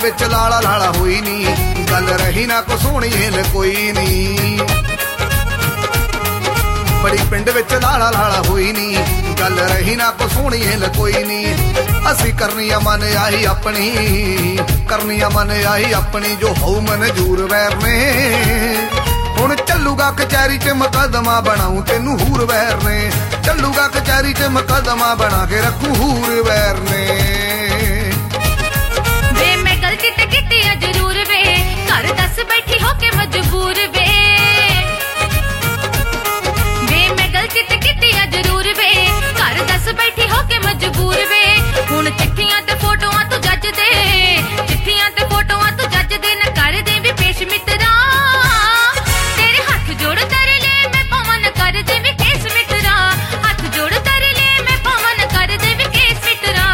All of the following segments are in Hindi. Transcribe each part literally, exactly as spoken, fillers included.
विच लाला लाला होई नी, गल रही ना को सोहणी हिल कोई नी। बड़ी पिंड विच लाला लाला होई नी, गल रही ना को सोहणी हिल कोई नी। असी करनी मन आई अपनी, करनी मन आई अपनी, जो हो मंजूर वैर ने। हुण चलूगा कचहरी च मुकदमा बनाऊं तेनू हूर वैर ने, चलूगा कचहरी च मुकदमा बना के रखूं हूर वैर ने। वे मैं गलती ते कीती है जरूर वे, घर दस बैठी होके मजबूर वे। वे मैं गलती ते कीती है जरूर वे, घर दस बैठी होके मजबूर वे। हुण चिट्ठियां ते फोटोआं तू जज दे, चिट्ठियां ते फोटोआं तू जज दे, न कर दे भी पेश मित्रा। तेरे हाथ जोड़ तेरे ले मैं पवन कर दे भी केस मित्रा, हाथ जोड़ तेरे ले मैं पवन कर दे भी केस मित्रा।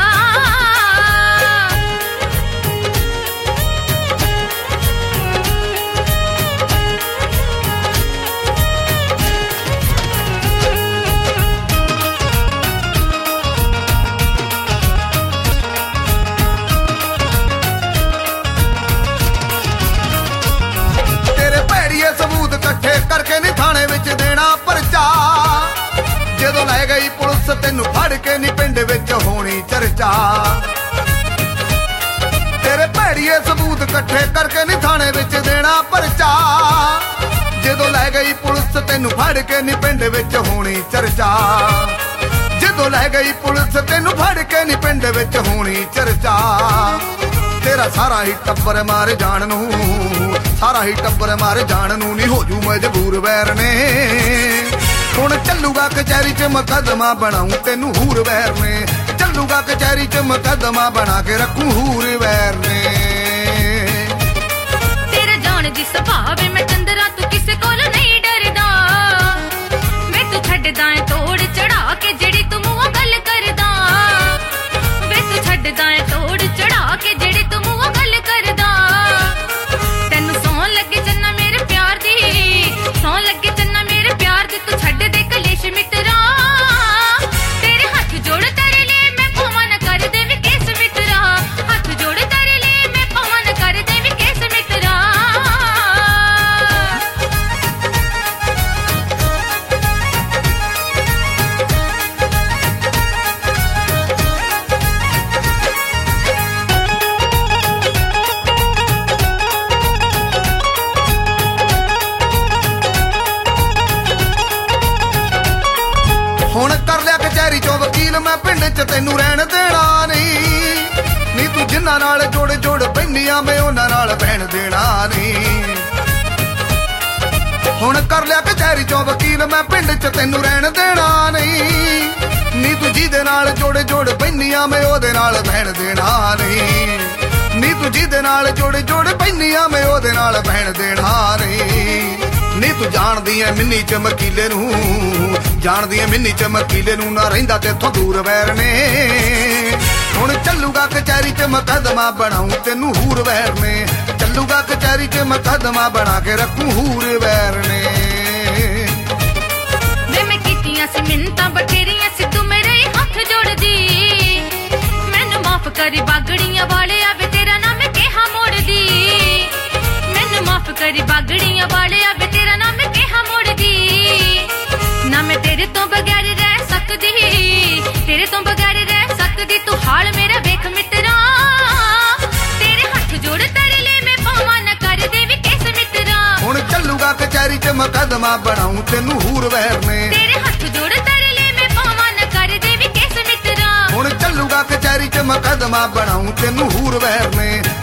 सबूत कट्ठे करके नी थाने विच देना परचा, जदों लै गई पुलिस तेनू फड़ के नी पिंड विच होनी चर्चा। तेरे भैड़िए सबूत कट्ठे करके नी थाने विच देना परचा, जदों लै गई पुलिस तेनू फड़ के नी पिंड विच होनी चर्चा। जदों लै गई पुलिस तेनू फड़ के नी पिंड विच होनी चर्चा। तेरा सारा ही टब्बर मार जान नू, सारा ही टब्बर मार जान नू नी हो जू मजबूर वैर ने। हुण चलूगा कचहरी च मुकदमा बनाऊं तेनू हूर वैर ने, चलूगा कचहरी च मुकदमा बना के रखूं हूर वैर ने। तेरा जान दी सुभाव मैं चंदरा तू किसे कोल नहीं डरदा, वे तू छड्डदा है तोड़ चढ़ा के जेड़ी तू मुंह गल करदा। वे तू छड्डदा है तोड़ चढ़ा के जेड़ी तू मुंह गल करदा। तेनू सौं लगे चन्ना मेरे प्यार दी, सौं लगे चन्ना मेरे प्यार दी, तू छड्ड दे कलेश मित्रा। तेरे हाथ जोड़ तेरे ले मैं पवन कर दे भी केस मित्रा, हाथ जोड़ तेरे ले मैं पवन कर दे भी केस मित्रा। हुण कर लिया कचहरी चो वकील मैं पिंड च तेनू रहन देना नहीं, नी तू जिन्हां नाल जोड़ जोड़ पैंदियां मैं उन्हां नाल बहन देना नहीं। हुण कर लिया कचहरी चो वकील मैं पिंड च तेनू रहन देना नहीं, नी तू जिहदे नाल जोड़ जोड़ पैंदियां मैं ओहदे नाल बहन देना नहीं। नी तू जिहदे नाल जोड़ जोड़ पैंदियां मैं ओहदे नाल बहन देना नहीं। नी तू जानदी है मिन्नी चमकीले नू, जानदी है मिन्नी चमकीले नू, ना रहिंदा तेथों दूर वैर ने। हुण चलूगा कचहरी च मुकदमा बनाऊं तेनू हूर वैर ने, चलूगा कचहरी च मुकदमा बना के रखूं हूर वैर ने। वे मैं कीतियां सी मिन्नतां बथेरियां सी तू मेरे हाथ जोड़दी, मैनू माफ करी बागड़ियां वाले आवे तेरा नाम केहा मोड़दी। मैनू माफ करी बागड़ियां वाले आवे तेरा नाम केहा मोड़दी। ना मैं तेरे तो बगैर रह सकदी, तेरे तो बगैर रह सकदी, तू हाल मेरा वेख मित्रा। तेरे हाथ जोड़ तेरे ले मैं पावां न कर दे भी केस मित्रा। हुण चलूगा कचहरी च मुकदमा बनाऊं तेनू हूर वैर ने, तेरे हाथ जोड़ तेरे ले मैं पावां न कर दे भी केस मित्रा। हुण चलूगा कचहरी च मुकदमा बनाऊं तेनू हूर वैर ने,